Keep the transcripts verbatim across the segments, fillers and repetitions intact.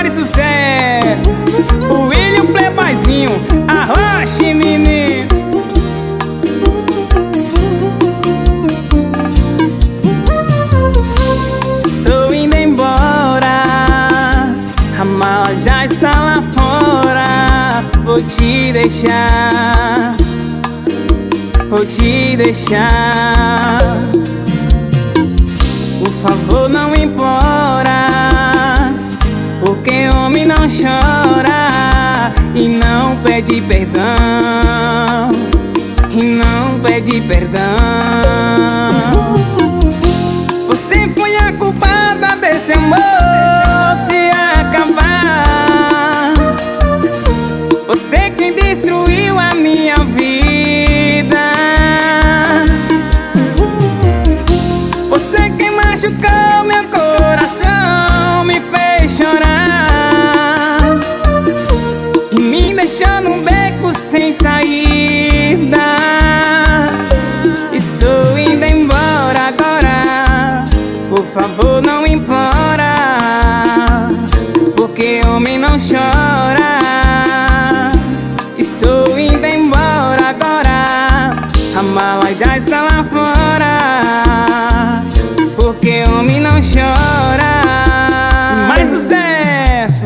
mais sucesso. O William Playboyzinho, arrocha, menino. Estou indo embora, a mala já está lá fora. Vou te deixar, vou te deixar. Por favor, não implora, porque homem não chora e não pede perdão, e não pede perdão. Você foi a culpada desse amor se acabar. Você quem destruiu a minha vida. Você quem machucou meu coração, me fez chorar e me deixou num beco sem saída. Estou indo embora agora, por favor não implora, porque homem não chora. Estou indo embora agora, a mala já está lá fora, porque homem não chora. Mais sucesso.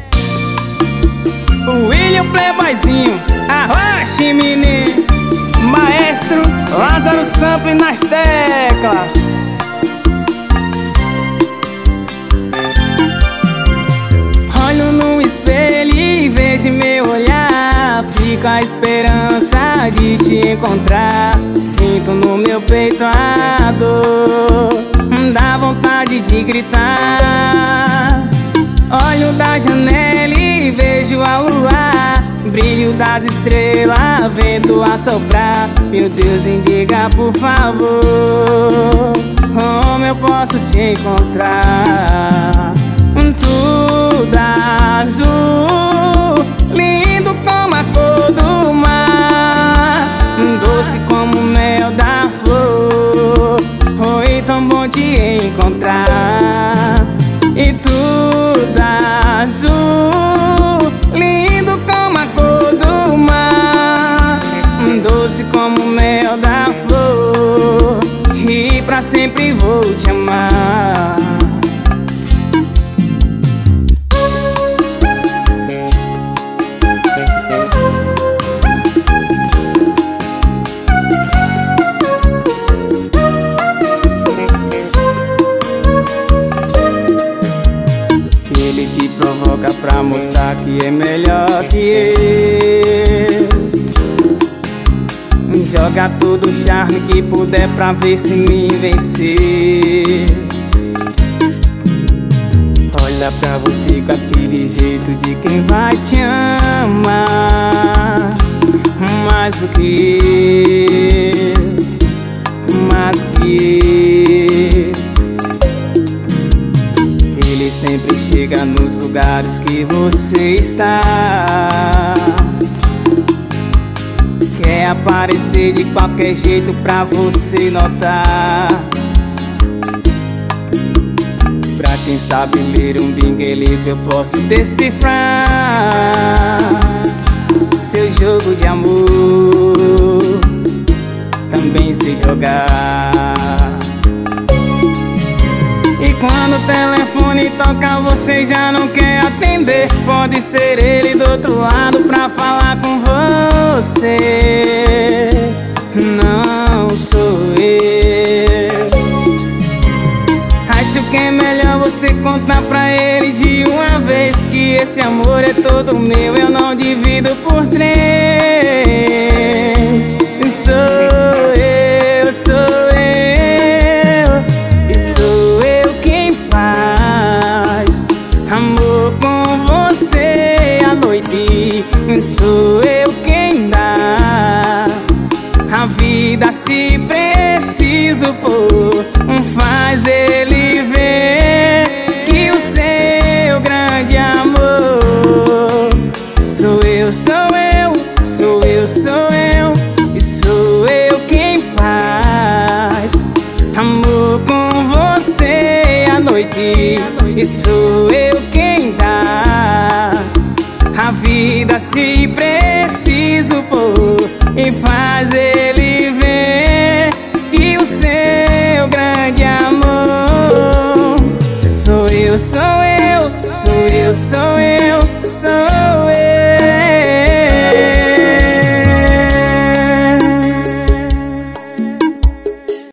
O William Playboyzinho, arrocha, menino. Maestro Lázaro Sample nas teclas. Olho no espelho e vejo meu olhar, fico a esperança de te encontrar. Sinto no meu peito a dor, dá vontade de gritar. Olho da janela e vejo a lua, brilho das estrelas, vento a soprar. Meu Deus, me diga por favor, como eu posso te encontrar? Tudo azul, lindo como a cor do mar, doce como o mel da flor. Foi tão bom te encontrar. E tudo azul, lindo como a cor do mar, doce como o mel da flor. E pra sempre vou te amar. Provoca pra mostrar que é melhor que eu. Joga todo o charme que puder pra ver se me vencer. Olha pra você com aquele jeito de quem vai te amar mais do que eu, mais do que eu. Ele sempre chega nos lugares que você está, quer aparecer de qualquer jeito pra você notar. Pra quem sabe ler um binguelito eu posso decifrar seu jogo de amor, também sei jogar. E quando o telefone toca você já não quer atender, pode ser ele do outro lado pra falar com você. Não sou eu. Acho que é melhor você contar pra ele de uma vez que esse amor é todo meu, eu não divido por três. Sou eu, sou eu, e sou eu quem faz amor com você à noite. Sou eu quem dá a vida se preciso for, faz ele ver que o seu grande amor sou eu, sou eu, sou eu, sou eu, e sou eu quem faz amor com você à noite, e sou eu quem dá vida se preciso for, e faz ele ver que o seu grande amor sou eu, sou eu, sou eu, sou eu.